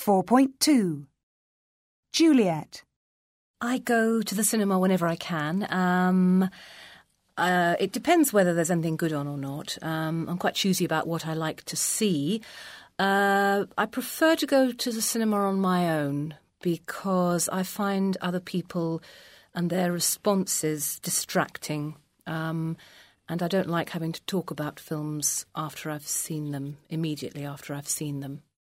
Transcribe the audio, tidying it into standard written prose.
4.2. Juliet. I go to the cinema whenever I can. It depends whether there's anything good on or not. I'm quite choosy about what I like to see. I prefer to go to the cinema on my own because I find other people and their responses distracting. And I don't like having to talk about films after I've seen them, immediately after I've seen them.